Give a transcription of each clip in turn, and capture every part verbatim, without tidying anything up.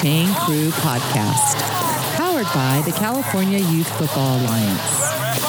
Chain Crew Podcast, powered by the California Youth Football Alliance.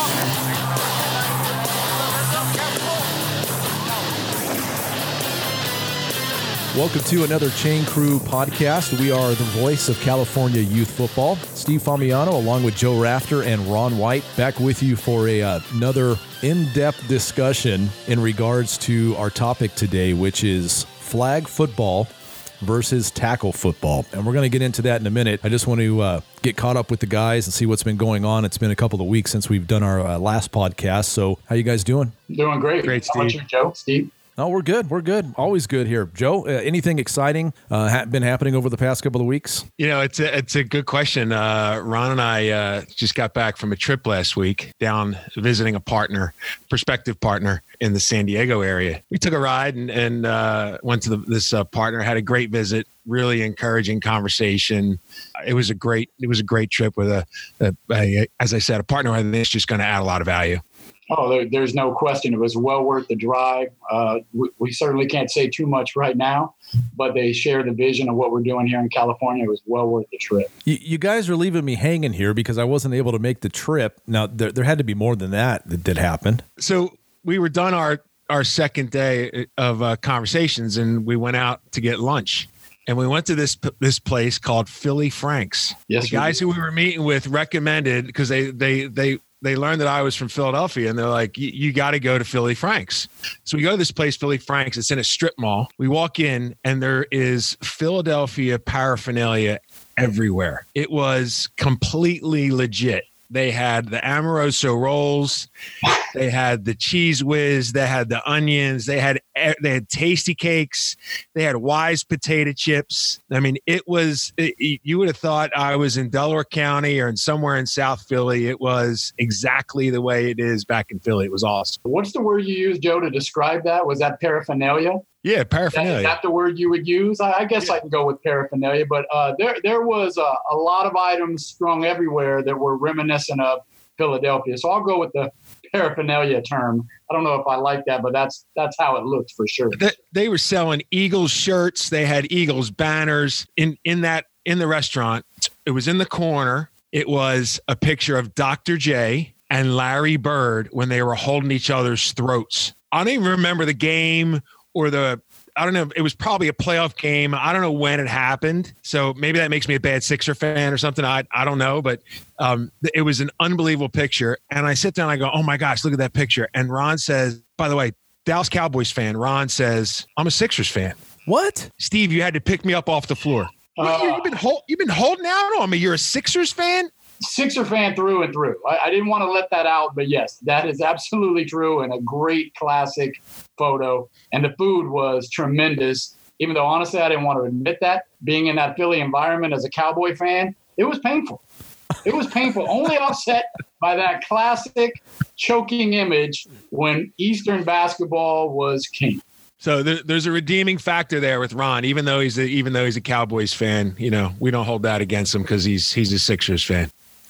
Welcome to another Chain Crew Podcast. We are the voice of California Youth Football. Steve Famiano, along with Joe Rafter and Ron White, back with you for a, uh, another in-depth discussion in regards to our topic today, which is flag football versus tackle football. And we're going to get into that in a minute. I just want to uh, get caught up with the guys and see what's been going on. It's been a couple of weeks since we've done our uh, last podcast. So how you guys doing? Doing great. Great, Steve. How about you, Joe? Steve? Oh, we're good. We're good. Always good here. Joe, uh, anything exciting uh, ha- been happening over the past couple of weeks? You know, it's a, it's a good question. Uh, Ron and I uh, just got back from a trip last week down visiting a partner, prospective partner in the San Diego area. We took a ride and, and uh, went to the, this uh, partner, had a great visit, really encouraging conversation. It was a great, it was a great trip with a, a, a as I said, a partner I think is just going to add a lot of value. Oh, there, there's no question. It was well worth the drive. Uh, we, we certainly can't say too much right now, but they share the vision of what we're doing here in California. It was well worth the trip. You, you guys are leaving me hanging here because I wasn't able to make the trip. Now, there, there had to be more than that that did happen. So we were done our, our second day of uh, conversations, and we went out to get lunch. And we went to this this place called Philly Frank's. Yes, the guys we who we were meeting with recommended, because they they they they learned that I was from Philadelphia, and they're like, you got to go to Philly Frank's. So we go to this place, Philly Frank's. It's in a strip mall. We walk in, and there is Philadelphia paraphernalia everywhere. It was completely legit. They had the Amoroso rolls, they had the Cheese Whiz, they had the onions, they had they had Tasty Cakes, they had Wise potato chips. I mean, it was it, you would have thought I was in Delaware County or in somewhere in South Philly. It was exactly the way it is back in Philly. It was awesome. What's the word you used, Joe, to describe that? Was that paraphernalia? Yeah, paraphernalia. Is that the word you would use? I, I guess yeah. I can go with paraphernalia, but uh, there there was a, a lot of items strung everywhere that were reminiscent of Philadelphia. So I'll go with the paraphernalia term. I don't know if I like that, but that's that's how it looked for sure. They, they were selling Eagles shirts. They had Eagles banners in in that in the restaurant. It was in the corner. It was a picture of Doctor J and Larry Bird when they were holding each other's throats. I don't even remember the game. Or the, I don't know, it was probably a playoff game. I don't know when it happened. So maybe that makes me a bad Sixer fan or something. I I don't know. But um, it was an unbelievable picture. And I sit down and I go, oh my gosh, look at that picture. And Ron says, by the way, Dallas Cowboys fan, Ron says, I'm a Sixers fan. What? Steve, you had to pick me up off the floor. Uh, you, you've, been hold, you've been holding out on me. You're a Sixers fan? Sixer fan through and through. I, I didn't want to let that out, but yes, that is absolutely true and a great classic photo. And the food was tremendous. Even though, honestly, I didn't want to admit that. Being in that Philly environment as a Cowboy fan, it was painful. It was painful. Only offset by that classic choking image when Eastern basketball was king. So there, there's a redeeming factor there with Ron, even though he's a, even though he's a Cowboys fan. You know, we don't hold that against him because he's he's a Sixers fan.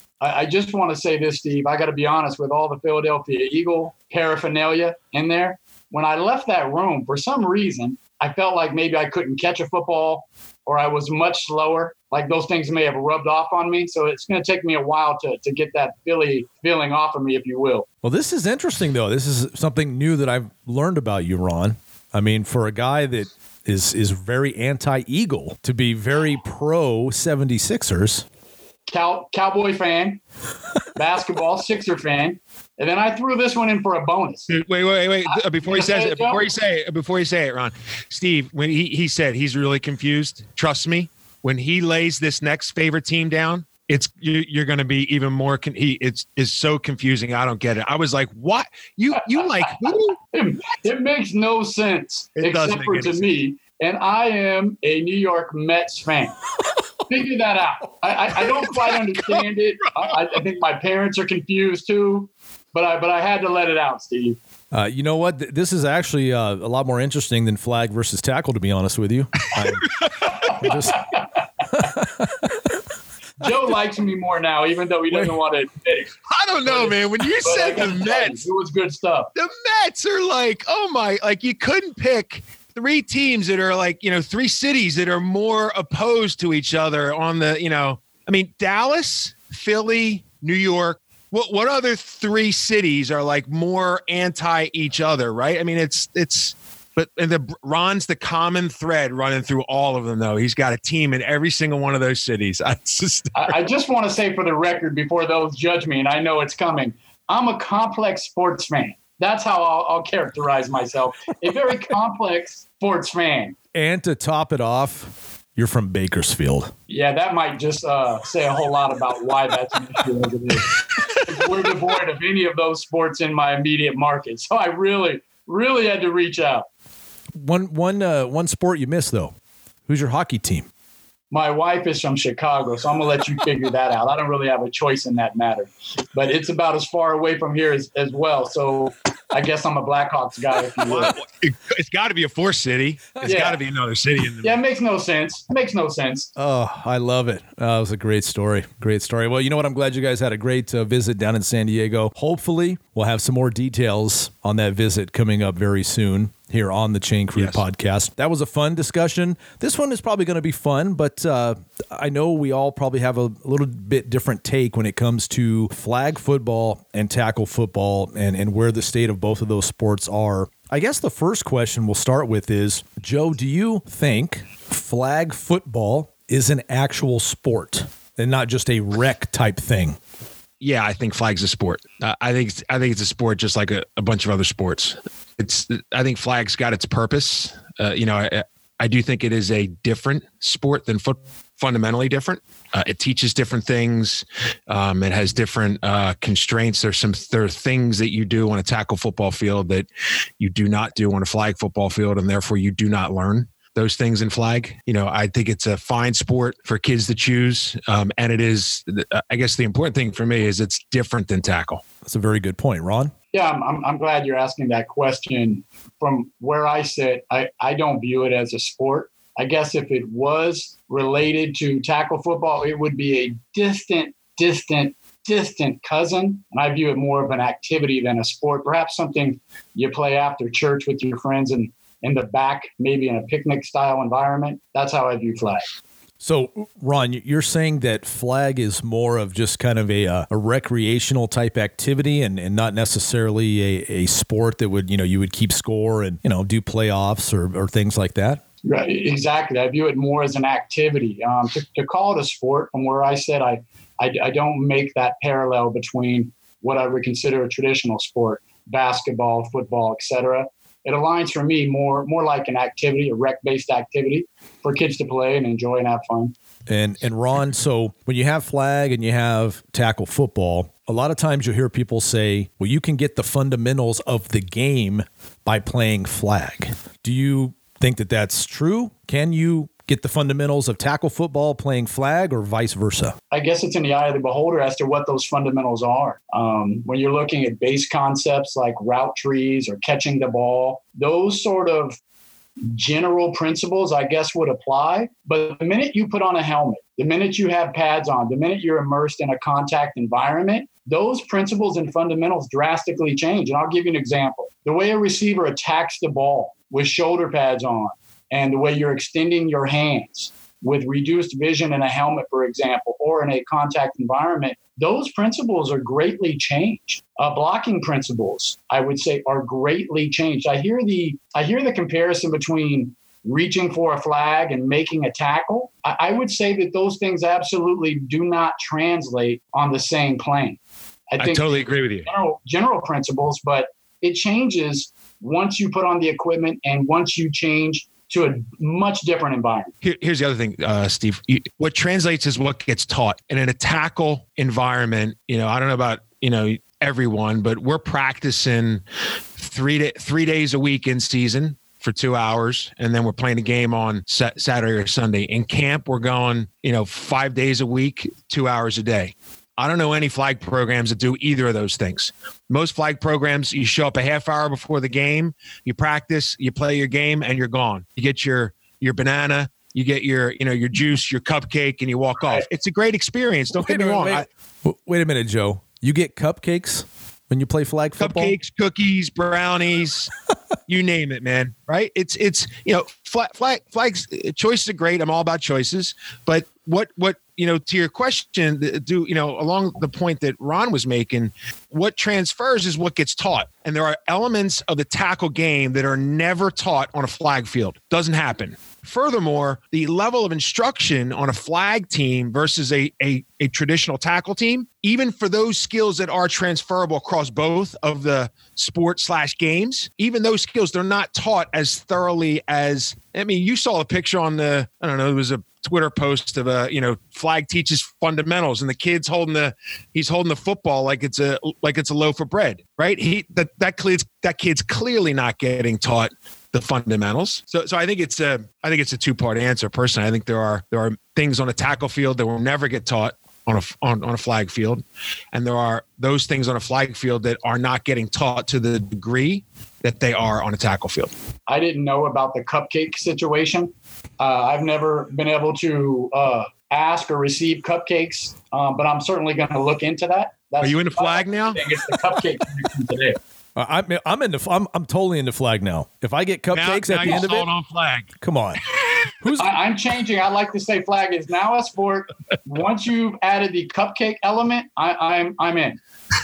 I just want to say this, Steve. I got to be honest, with all the Philadelphia Eagle paraphernalia in there, when I left that room, for some reason, I felt like maybe I couldn't catch a football or I was much slower. Like those things may have rubbed off on me. So it's going to take me a while to, to get that Philly feeling off of me, if you will. Well, this is interesting, though. This is something new that I've learned about you, Ron. I mean, for a guy that is is very anti-Eagle to be very pro seventy-sixers. Cow, Cowboy fan, basketball, Sixer fan, and then I threw this one in for a bonus. Wait, wait, wait! wait. Uh, before he says it, it before you say it, before you say it, Ron, Steve, when he, he said he's really confused, trust me, when he lays this next favorite team down, it's you, you're going to be even more. Con- he it's is so confusing. I don't get it. I was like, what you you like? Who? it, it makes no sense it except for to sense. me, and I am a New York Mets fan. Figure that out. I, I, I don't quite understand it. I, I think my parents are confused too, but I but I had to let it out, Steve. Uh, you know what? This is actually uh, a lot more interesting than flag versus tackle, to be honest with you. I, I just... Joe likes me more now, even though he doesn't want to admit it. I don't know, man. When you said the Mets, it was good stuff. The Mets are like, oh my, like you couldn't pick three teams that are like, you know, three cities that are more opposed to each other on the, you know, I mean, Dallas, Philly, New York. What what other three cities are like more anti each other, right? I mean, it's it's but and the Ron's the common thread running through all of them, though. He's got a team in every single one of those cities. I just, I, I just want to say for the record before those judge me, and I know it's coming, I'm a complex sports fan. That's how I'll, I'll characterize myself. A very complex sports fan. And to top it off, you're from Bakersfield. Yeah, that might just uh, say a whole lot about why that's an issue as it is. We're devoid of any of those sports in my immediate market. So I really, really had to reach out. One, one, uh, one sport you missed, though. Who's your hockey team? My wife is from Chicago, so I'm going to let you figure that out. I don't really have a choice in that matter. But it's about as far away from here as, as well. So I guess I'm a Blackhawks guy, if you will. Well, it, it's got to be a fourth city. It's Yeah. got to be another city. In the- Yeah, it makes no sense. It makes no sense. Oh, I love it. Uh, it was a great story. Great story. Well, you know what? I'm glad you guys had a great uh, visit down in San Diego. Hopefully, we'll have some more details on that visit coming up very soon here on the Chain Crew Yes. podcast. That was a fun discussion. This one is probably going to be fun, but uh, I know we all probably have a, a little bit different take when it comes to flag football and tackle football and, and where the state of both of those sports are. I guess the first question we'll start with is, Joe, do you think flag football is an actual sport and not just a rec type thing? Yeah, I think flag's a sport. Uh, I think I think it's a sport just like a, a bunch of other sports. It's I think flag's got its purpose. Uh, you know, I, I do think it is a different sport than foot. Fundamentally different. Uh, it teaches different things. Um, it has different uh, constraints. There's some there are things that you do on a tackle football field that you do not do on a flag football field, and therefore you do not learn those things in flag. You know, I think it's a fine sport for kids to choose. Um, and it is, I guess the important thing for me is it's different than tackle. That's a very good point. Ron? Yeah, I'm, I'm, I'm glad you're asking that question. From where I sit, I, I don't view it as a sport. I guess if it was related to tackle football, it would be a distant, distant, distant cousin. And I view it more of an activity than a sport, perhaps something you play after church with your friends and in the back, maybe in a picnic style environment. That's how I view flag. So, Ron, you're saying that flag is more of just kind of a, a recreational type activity and, and not necessarily a, a sport that would, you know, you would keep score and, you know, do playoffs or, or things like that? Right, exactly. I view it more as an activity. Um, to, to call it a sport, from where I said, I, I, I don't make that parallel between what I would consider a traditional sport, basketball, football, et cetera. It aligns for me more more like an activity, a rec-based activity for kids to play and enjoy and have fun. And and Ron, so when you have flag and you have tackle football, a lot of times you'll hear people say, well, you can get the fundamentals of the game by playing flag. Do you think that that's true? Can you get the fundamentals of tackle football playing flag or vice versa? I guess it's in the eye of the beholder as to what those fundamentals are. Um, when you're looking at base concepts like route trees or catching the ball, those sort of general principles, I guess, would apply. But the minute you put on a helmet, the minute you have pads on, the minute you're immersed in a contact environment, those principles and fundamentals drastically change. And I'll give you an example. The way a receiver attacks the ball with shoulder pads on, and the way you're extending your hands with reduced vision in a helmet, for example, or in a contact environment, those principles are greatly changed. Uh, blocking principles, I would say, are greatly changed. I hear the I hear the comparison between reaching for a flag and making a tackle. I, I would say that those things absolutely do not translate on the same plane. I, I totally agree with you. General, general principles, but it changes once you put on the equipment and once you change to a much different environment. Here, here's the other thing, uh, Steve. You, what translates is what gets taught. And in a tackle environment, you know, I don't know about, you know, everyone, but we're practicing three to, three days a week in season for two hours. And then we're playing a game on sa- Saturday or Sunday. In camp, we're going, you know, five days a week, two hours a day. I don't know any flag programs that do either of those things. Most flag programs, you show up a half hour before the game, you practice, you play your game, and you're gone. You get your your banana, you get your you know your juice, your cupcake, and you walk off. It's a great experience. Don't Wait get me a wrong. minute, wait, I, wait a minute, Joe. You get cupcakes when you play flag football? Cupcakes, cookies, brownies, you name it, man. Right? It's it's you know flag, flag flags. Choices are great. I'm all about choices. But what what you know to your question, do you know along the point that Ron was making, what transfers is what gets taught, and there are elements of the tackle game that are never taught on a flag field. Doesn't happen. Furthermore, the level of instruction on a flag team versus a, a, a traditional tackle team, even for those skills that are transferable across both of the sport slash games, even those skills, they're not taught as thoroughly as, I mean, you saw a picture on the, I don't know, it was a Twitter post of a, you know, flag teaches fundamentals and the kid's holding the, he's holding the football like it's a, like it's a loaf of bread, right? He, that, that kid's, that kid's clearly not getting taught the fundamentals. So, so I think it's a, I think it's a two-part answer. Personally, I think there are there are things on a tackle field that will never get taught on a on, on a flag field, and there are those things on a flag field that are not getting taught to the degree that they are on a tackle field. I didn't know about the cupcake situation. Uh, I've never been able to uh, ask or receive cupcakes, um, but I'm certainly going to look into that. That's, are you into flag now? I think it's the cupcake connection today. Uh, I'm I'm into I'm I'm totally into flag now. If I get cupcakes now, at now the end of it, on flag. Come on. Who's I, I'm changing. I like to say flag is now a sport. Once you've added the cupcake element, I, I'm I'm in.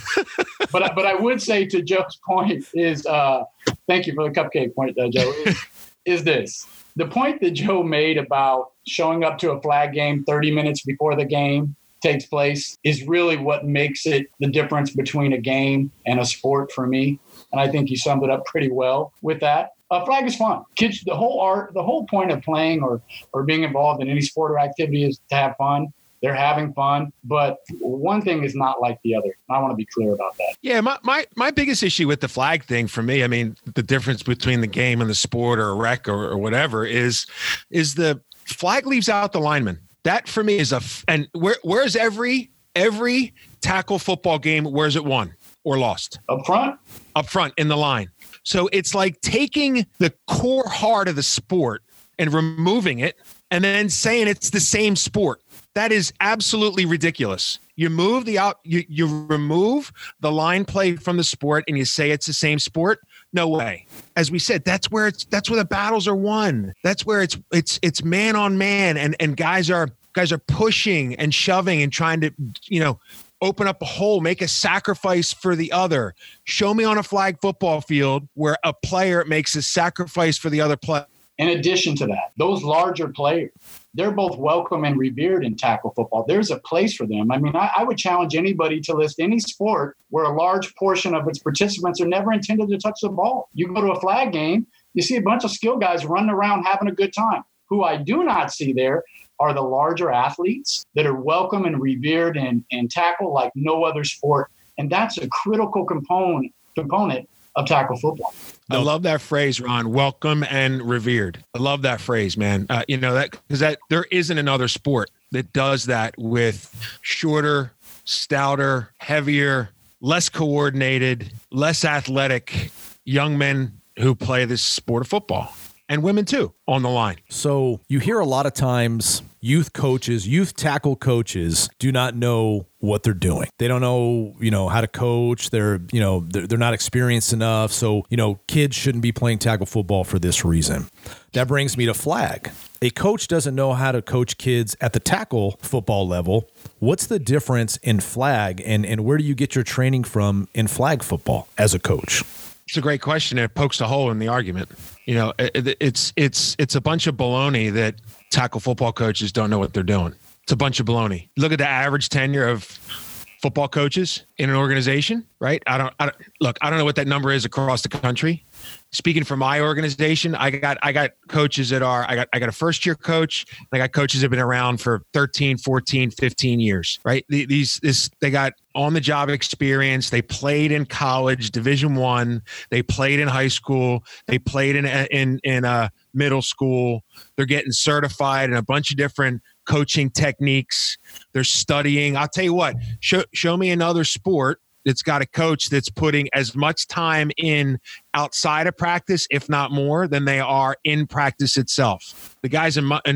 But but I would say to Joe's point is uh, thank you for the cupcake point, uh, Joe. Is, is this the point that Joe made about showing up to a flag game thirty minutes before the game takes place is really what makes it the difference between a game and a sport for me. And I think you summed it up pretty well with that. A flag is fun. Kids, the whole art, the whole point of playing or, or being involved in any sport or activity is to have fun. They're having fun, but one thing is not like the other. I want to be clear about that. Yeah, my, my, my biggest issue with the flag thing for me, I mean, the difference between the game and the sport or a rec or, or whatever is, is the flag leaves out the lineman. That for me is a – and where where's every every tackle football game, where's it won or lost? Up front? Up front in the line. So it's like taking the core heart of the sport and removing it and then saying it's the same sport. That is absolutely ridiculous. You move the out, you, you remove the line play from the sport and you say it's the same sport. No way. As we said, that's where it's that's where the battles are won. That's where it's it's it's man on man, and and guys are guys are pushing and shoving and trying to, you know, open up a hole, make a sacrifice for the other. Show me on a flag football field where a player makes a sacrifice for the other player. In addition to that, those larger players, they're both welcome and revered in tackle football. There's a place for them. I mean, I, I would challenge anybody to list any sport where a large portion of its participants are never intended to touch the ball. You go to a flag game, you see a bunch of skill guys running around having a good time. Who I do not see there are the larger athletes that are welcome and revered in, in tackle like no other sport. And that's a critical component component of tackle football. I love that phrase, Ron. Welcome and revered. I love that phrase, man. Uh, you know that because that there isn't another sport that does that with shorter, stouter, heavier, less coordinated, less athletic young men who play this sport of football. And women too on the line. So you hear a lot of times youth coaches, youth tackle coaches do not know what they're doing. They don't know, you know, how to coach. They're, you know, they're, they're not experienced enough. So, you know, kids shouldn't be playing tackle football for this reason. That brings me to flag. A coach doesn't know how to coach kids at the tackle football level. What's the difference in flag and, and where do you get your training from in flag football as a coach? It's a great question. It pokes a hole in the argument. You know, it, it's it's it's a bunch of baloney that tackle football coaches don't know what they're doing. It's a bunch of baloney. Look at the average tenure of football coaches in an organization, right? I don't, I don't look. I don't know what that number is across the country. Speaking for my organization, I got I got coaches that are I got I got a first year coach. And I got coaches that have been around for thirteen, fourteen, fifteen years, right? These this they got on the job experience. They played in college, Division One. They played in high school. They played in in in a middle school. They're getting certified in a bunch of different coaching techniques. They're studying. I'll tell you what. Show show me another sport that's got a coach that's putting as much time in outside of practice, if not more, than they are in practice itself. The guys in, in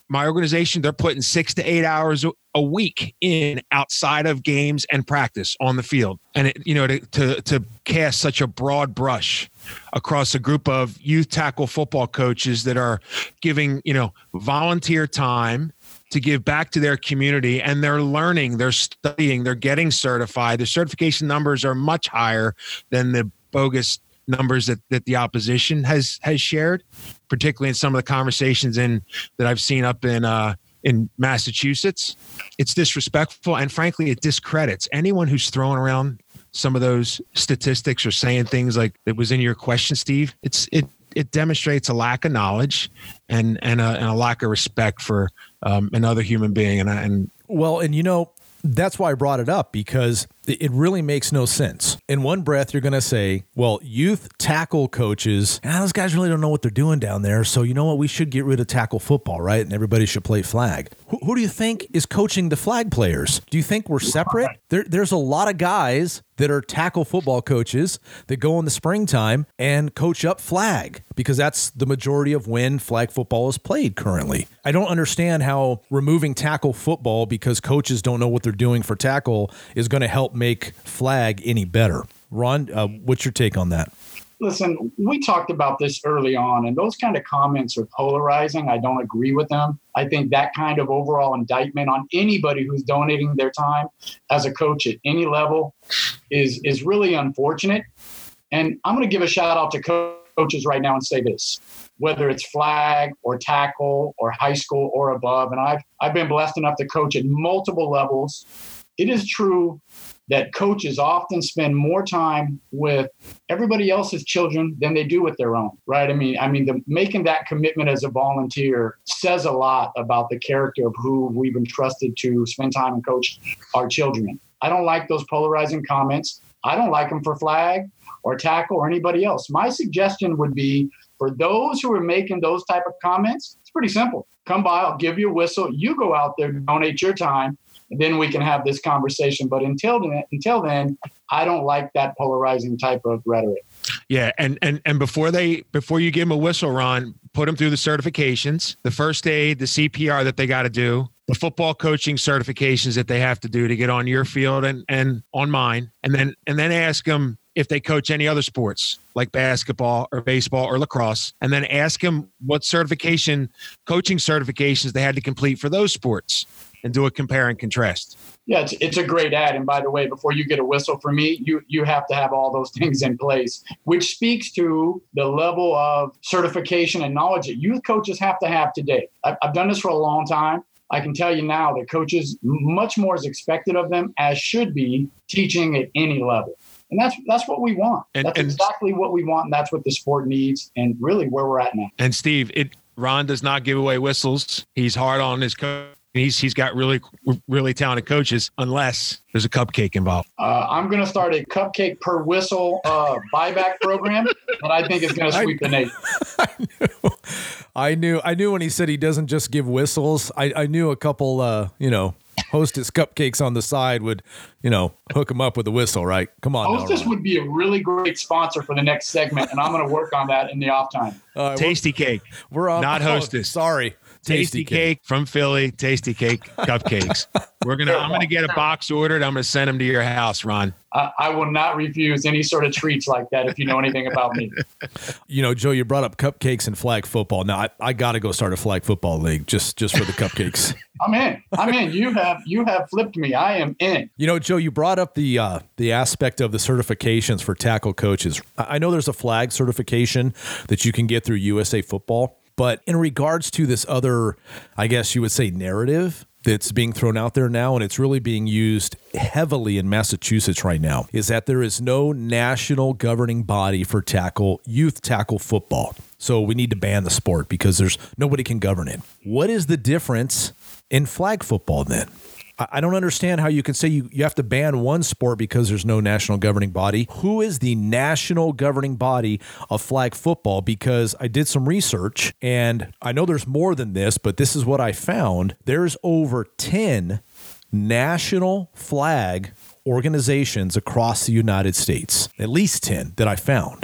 my organization, they're putting six to eight hours a week in outside of games and practice on the field. And, it, you know, to, to, to cast such a broad brush across a group of youth tackle football coaches that are giving, you know, volunteer time to give back to their community, and they're learning, they're studying, they're getting certified. The certification numbers are much higher than the bogus numbers that, that the opposition has has shared, particularly in some of the conversations in that I've seen up in uh, in Massachusetts. It's disrespectful, and frankly, it discredits anyone who's throwing around some of those statistics or saying things like that was in your question, Steve. It's it it demonstrates a lack of knowledge and and a, and a lack of respect for um, another human being. And and well, and you know, that's why I brought it up, because it really makes no sense. In one breath, you're going to say, well, youth tackle coaches, ah, those guys really don't know what they're doing down there. So you know what? We should get rid of tackle football, right? And everybody should play flag. Who, who do you think is coaching the flag players? Do you think we're separate? There, there's a lot of guys that are tackle football coaches that go in the springtime and coach up flag, because that's the majority of when flag football is played currently. I don't understand how removing tackle football because coaches don't know what they're doing for tackle is going to help make flag any better. Ron, uh, what's your take on that? Listen, we talked about this early on, and those kind of comments are polarizing. I don't agree with them. I think that kind of overall indictment on anybody who's donating their time as a coach at any level is, is really unfortunate. And I'm going to give a shout out to co- coaches right now and say this, whether it's flag or tackle or high school or above. And I've, I've been blessed enough to coach at multiple levels. It is true that coaches often spend more time with everybody else's children than they do with their own, right? I mean, I mean, the, making that commitment as a volunteer says a lot about the character of who we've entrusted to spend time and coach our children. I don't like those polarizing comments. I don't like them for flag or tackle or anybody else. My suggestion would be for those who are making those type of comments, it's pretty simple. Come by, I'll give you a whistle. You go out there, donate your time, and then we can have this conversation. But until then, until then, I don't like that polarizing type of rhetoric. Yeah, and and and before they before you give them a whistle, Ron, put them through the certifications, the first aid, the C P R that they got to do, the football coaching certifications that they have to do to get on your field and and on mine, and then and then ask them if they coach any other sports like basketball or baseball or lacrosse, and then ask them what certification, coaching certifications they had to complete for those sports, and do a compare and contrast. Yeah, it's, it's a great ad. And by the way, before you get a whistle from me, you you have to have all those things in place, which speaks to the level of certification and knowledge that youth coaches have to have today. I've, I've done this for a long time. I can tell you now that coaches, much more is expected of them, as should be, teaching at any level. And that's that's what we want. And, that's and, exactly what we want, and that's what the sport needs, and really where we're at now. And Steve, it Ron does not give away whistles. He's hard on his coach. He's he's got really really talented coaches, unless there's a cupcake involved. Uh, I'm going to start a cupcake per whistle uh, buyback program that I think is going to sweep the nation. I knew, I knew, I knew when he said he doesn't just give whistles. I, I knew a couple, uh, you know, Hostess cupcakes on the side would, you know, hook him up with a whistle, right? Come on. Hostess now, would be a really great sponsor for the next segment, and I'm going to work on that in the off time. Uh, Tasty Cake. We're on, not Hostess. Oh, sorry. Tasty, Tasty cake. cake from Philly, Tasty Cake cupcakes. We're gonna. I'm gonna get a box ordered. I'm gonna send them to your house, Ron. I, I will not refuse any sort of treats like that if you know anything about me. You know, Joe, you brought up cupcakes and flag football. Now, I, I got to go start a flag football league just just for the cupcakes. I'm in. I'm in. You have you have flipped me. I am in. You know, Joe, you brought up the uh, the aspect of the certifications for tackle coaches. I know there's a flag certification that you can get through U S A Football. But in regards to this other, I guess you would say, narrative that's being thrown out there now, and it's really being used heavily in Massachusetts right now, is that there is no national governing body for tackle, youth tackle football. So we need to ban the sport because there's nobody can govern it. What is the difference in flag football then? I don't understand how you can say you, you have to ban one sport because there's no national governing body. Who is the national governing body of flag football? Because I did some research, and I know there's more than this, but this is what I found. There's over ten national flag organizations across the United States, at least ten that I found.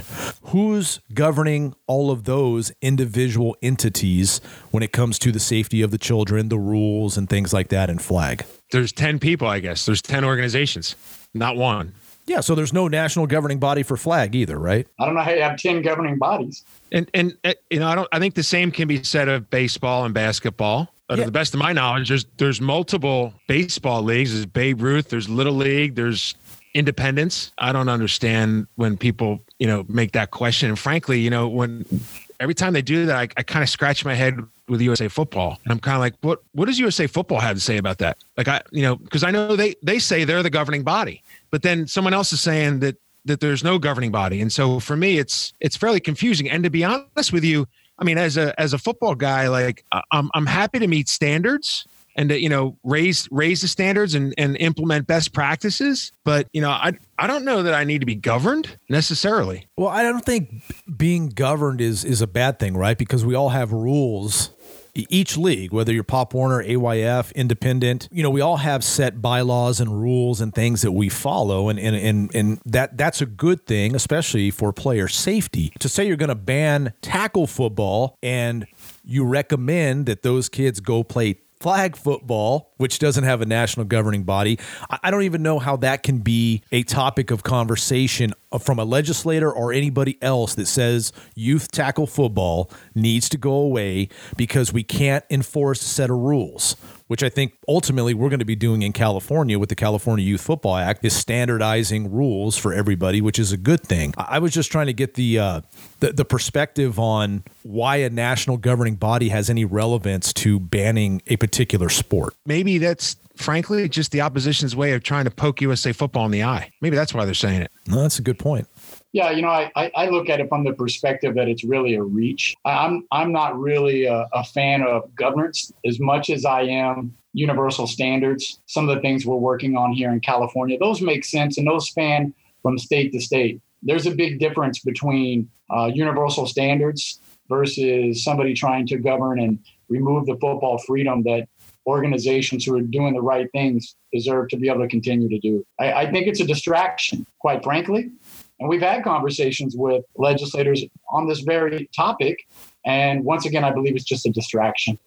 who's governing all of those individual entities when it comes to the safety of the children, the rules and things like that in flag? There's ten people, I guess. There's ten organizations, not one. Yeah, so there's no national governing body for flag either, right? I don't know how you have ten governing bodies. And and uh, you know, I don't. I think the same can be said of baseball and basketball. But Yeah. to the best of my knowledge, there's there's multiple baseball leagues. There's Babe Ruth. There's Little League. There's independents. I don't understand when people, you know, make that question. And frankly, you know, when every time they do that, I, I kind of scratch my head with U S A Football, and I'm kind of like, what what does U S A Football have to say about that? Like, I, you know, because I know they they say they're the governing body, but then someone else is saying that that there's no governing body, and so for me, it's it's fairly confusing. And to be honest with you, I mean, as a as a football guy, like I'm I'm happy to meet standards and to, you know, raise raise the standards and, and implement best practices. But, you know, I I don't know that I need to be governed necessarily. Well, I don't think being governed is is a bad thing, right? Because we all have rules. Each league, whether you're Pop Warner, A Y F, independent, you know, we all have set bylaws and rules and things that we follow. And, and, and, and that that's a good thing, especially for player safety. To say you're going to ban tackle football and you recommend that those kids go play flag football, which doesn't have a national governing body, I don't even know how that can be a topic of conversation from a legislator or anybody else that says youth tackle football needs to go away because we can't enforce a set of rules, which I think ultimately we're going to be doing in California with the California Youth Football Act, is standardizing rules for everybody, which is a good thing. I was just trying to get the, uh, the the perspective on why a national governing body has any relevance to banning a particular sport. Maybe that's frankly just the opposition's way of trying to poke U S A Football in the eye. Maybe that's why they're saying it. No, that's a good point. Yeah, you know, I, I, I look at it from the perspective that it's really a reach. I'm I'm not really a, a fan of governance as much as I am universal standards. Some of the things we're working on here in California, those make sense, and those span from state to state. There's a big difference between uh, universal standards versus somebody trying to govern and remove the football freedom that organizations who are doing the right things deserve to be able to continue to do. I, I think it's a distraction, quite frankly. And we've had conversations with legislators on this very topic. And once again, I believe it's just a distraction.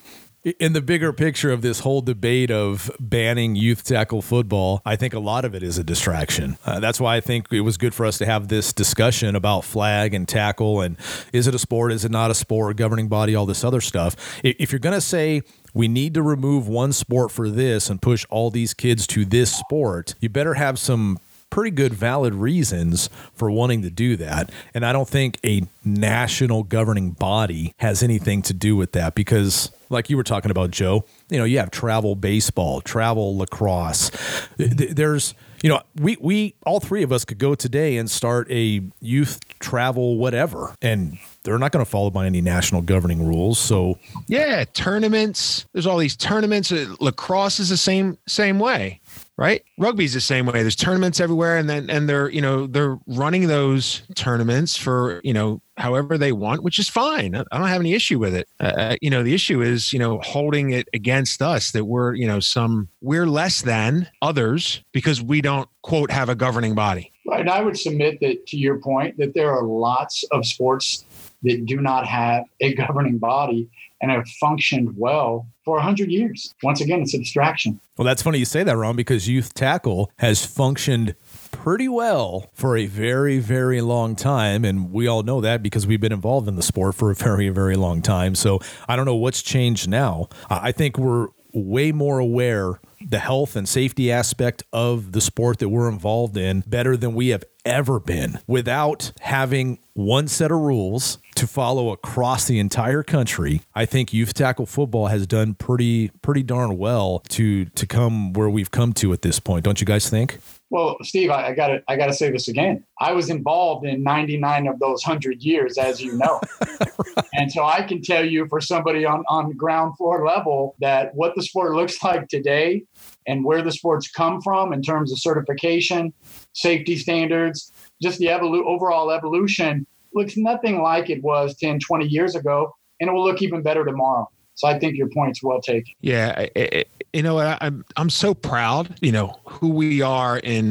In the bigger picture of this whole debate of banning youth tackle football, I think a lot of it is a distraction. Uh, that's why I think it was good for us to have this discussion about flag and tackle and is it a sport, is it not a sport, governing body, all this other stuff. If you're going to say we need to remove one sport for this and push all these kids to this sport, you better have some pretty good valid reasons for wanting to do that. And I don't think a national governing body has anything to do with that because, like you were talking about, Joe, you know, you have travel baseball, travel lacrosse. There's, you know, we, we all three of us could go today and start a youth travel whatever, and they're not going to follow by any national governing rules. So yeah, tournaments. There's all these tournaments. Lacrosse is the same same way. Right. Rugby's the same way. There's tournaments everywhere. And then, and they're, you know, they're running those tournaments for, you know, however they want, which is fine. I don't have any issue with it. Uh, you know, the issue is, you know, holding it against us that we're, you know, some, we're less than others because we don't, quote, have a governing body. Right. And I would submit that, to your point, that there are lots of sports that do not have a governing body and have functioned well for one hundred years. Once again, it's a distraction. Well, that's funny you say that, Ron, because youth tackle has functioned pretty well for a very, very long time. And we all know that because we've been involved in the sport for a very, very long time. So I don't know what's changed now. I think we're way more aware the health and safety aspect of the sport that we're involved in better than we have ever been, without having one set of rules to follow across the entire country. I think youth tackle football has done pretty pretty darn well to to come where we've come to at this point. Don't you guys think? Well, Steve, I, I gotta I gotta say this again. I was involved in ninety-nine of those hundred years, as you know. Right. And so I can tell you, for somebody on, on ground floor level, that what the sport looks like today and where the sport's come from in terms of certification, safety standards, just the evolu- overall evolution looks nothing like it was ten, twenty years ago, and it will look even better tomorrow. So I think your point's well taken. Yeah, it, it, you know, I, I'm I'm so proud, you know, who we are in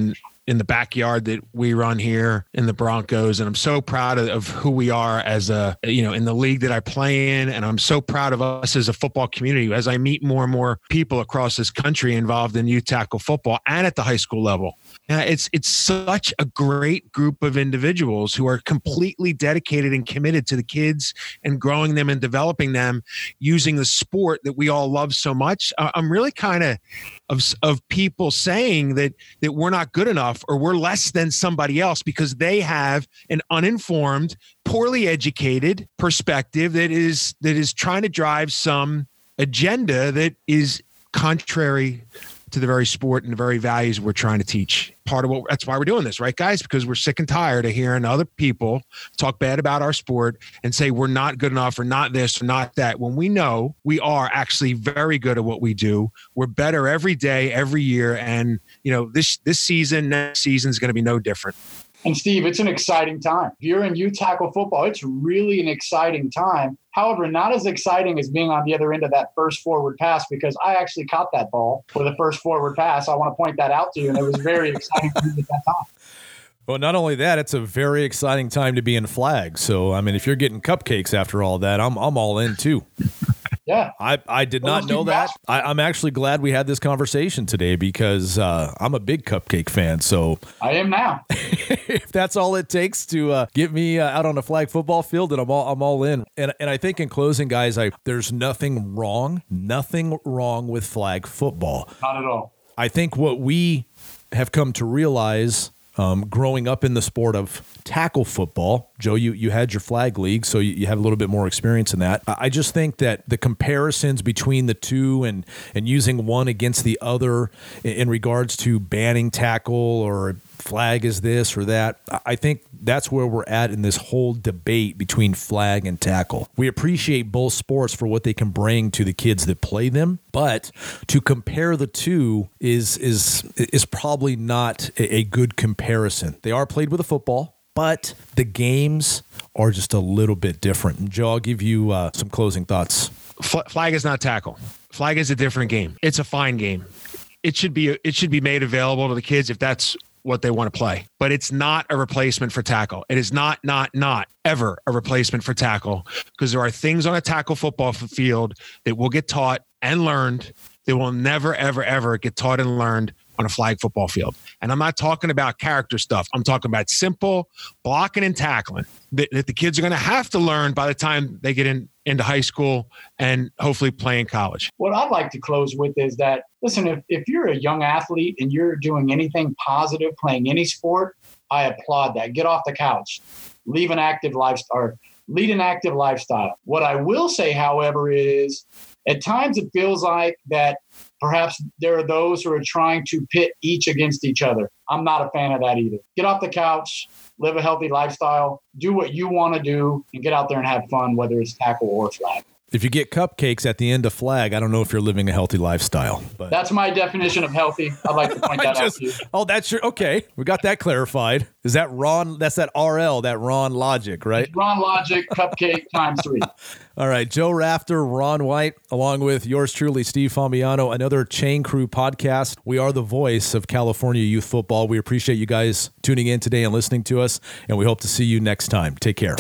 in the backyard that we run here in the Broncos. And I'm so proud of, of who we are as a, you know, in the league that I play in. And I'm so proud of us as a football community as I meet more and more people across this country involved in youth tackle football and at the high school level. Yeah, it's it's such a great group of individuals who are completely dedicated and committed to the kids and growing them and developing them using the sport that we all love so much. Uh, I'm really kind of of of people saying that that we're not good enough or we're less than somebody else because they have an uninformed, poorly educated perspective that is that is trying to drive some agenda that is contrary to the very sport and the very values we're trying to teach. Part of what that's why we're doing this, right, guys? Because we're sick and tired of hearing other people talk bad about our sport and say we're not good enough or not this or not that. When we know we are actually very good at what we do, we're better every day, every year, and you know this this season, next season is going to be no different. And Steve, it's an exciting time. If you're in youth tackle football, it's really an exciting time. However, not as exciting as being on the other end of that first forward pass, because I actually caught that ball for the first forward pass. I want to point that out to you, and it was very exciting for me at that time. Well, not only that, it's a very exciting time to be in flag. So, I mean, if you're getting cupcakes after all that, I'm I'm all in too. Yeah. I, I did not know that. I, I'm actually glad we had this conversation today because uh, I'm a big cupcake fan. So I am now. If that's all it takes to uh, get me uh, out on a flag football field, then I'm all I'm all in. And and I think in closing, guys, I there's nothing wrong, nothing wrong with flag football. Not at all. I think what we have come to realize Um, growing up in the sport of tackle football, Joe, you, you had your flag league, so you, you have a little bit more experience in that. I just think that the comparisons between the two and, and using one against the other in, in regards to banning tackle or flag is this or that, I think that's where we're at in this whole debate between flag and tackle. We appreciate both sports for what they can bring to the kids that play them, but to compare the two is is is probably not a, a good comparison. They are played with a football, but the games are just a little bit different. And Joe, I'll give you uh, some closing thoughts. Flag is not tackle. Flag is a different game. It's a fine game. It should be it should be made available to the kids if that's what they want to play, but it's not a replacement for tackle. It is not, not, not ever a replacement for tackle because there are things on a tackle football field that will get taught and learned that will never, ever, ever get taught and learned on a flag football field. And I'm not talking about character stuff. I'm talking about simple blocking and tackling that, that the kids are going to have to learn by the time they get in into high school and hopefully play in college. What I'd like to close with is that, listen, if, if you're a young athlete and you're doing anything positive, playing any sport, I applaud that. Get off the couch, leave an active lifestyle, or lead an active lifestyle. What I will say, however, is at times it feels like that perhaps there are those who are trying to pit each against each other. I'm not a fan of that either. Get off the couch, live a healthy lifestyle, do what you want to do, and get out there and have fun, whether it's tackle or flag. If you get cupcakes at the end of flag, I don't know if you're living a healthy lifestyle. But that's my definition of healthy. I'd like to point that just, out to you. Oh, that's your okay. We got that clarified. Is that Ron? That's that R L, that Ron Logic, right? It's Ron Logic, cupcake times three. All right, Joe Rafter, Ron White, along with yours truly, Steve Famiano, another Chain Crew podcast. We are the voice of California youth football. We appreciate you guys tuning in today and listening to us, and we hope to see you next time. Take care.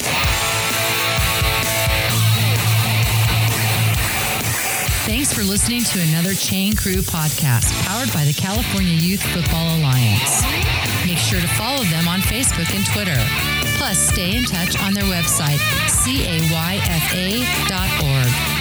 Thanks for listening to another Chain Crew podcast powered by the California Youth Football Alliance. Make sure to follow them on Facebook and Twitter. Plus, stay in touch on their website, C A Y F A dot org.